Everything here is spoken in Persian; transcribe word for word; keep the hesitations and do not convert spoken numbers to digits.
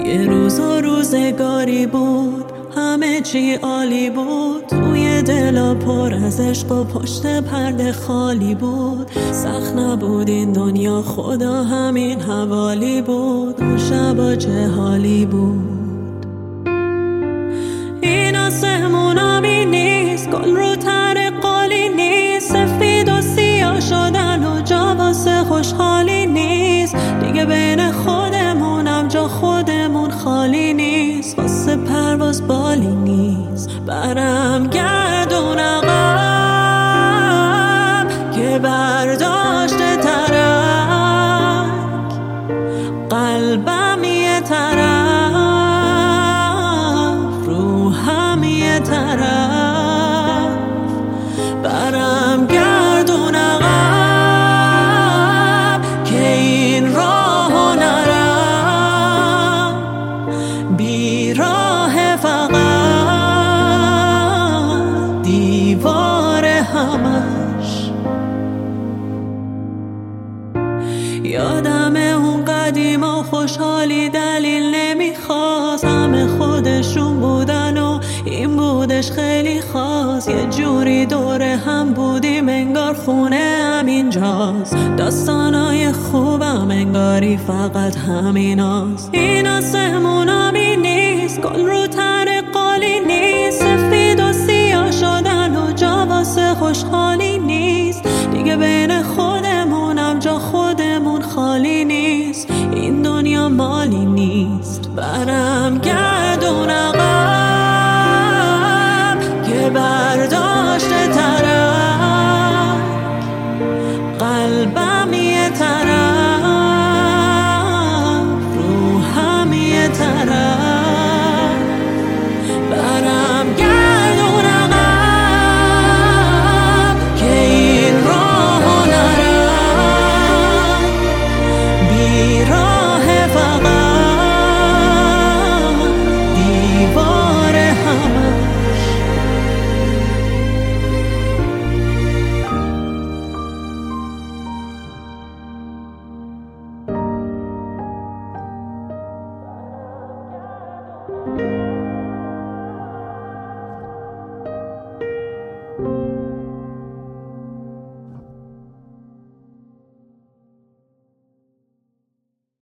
یه روز و روزگاری بود همه چی عالی بود، توی دلا پر از عشق و پشت پرده خالی بود. سخت نبود این دنیا، خدا همین حوالی بود. اون شبا چه حالی بود. این آسمونامی نیست، گل رو تر قالی نیست، سفید و سیاه شدن و جا واسه خوشحالی نیست. دیگه بین خودمونم جا خودمون خالی نیست، واسه پرواز بالی نیست. برم گردون عقب که برداشته ترک، قلبم یه طرف روحم یه طرف. برم گردون عقب که این راهو نرم، بیراه فقط دیوار همش. یادم اون قدیما خوشحالی دلیل نمیخواست، همه خودشون بودن و این بودش خیلی خاص. یه جوری دوره هم بودیم انگار خونه همینجاست، داستانای خوبم انگاری فقط همیناست. این آسمونامی نیست، گل رو تر قالی نیست، سفید و سیاه شدن و جا واسه خوشحالی نیست. دیگه بین خودمونم جا خودمون خالی نیست، این دنیا مالی نیست. برم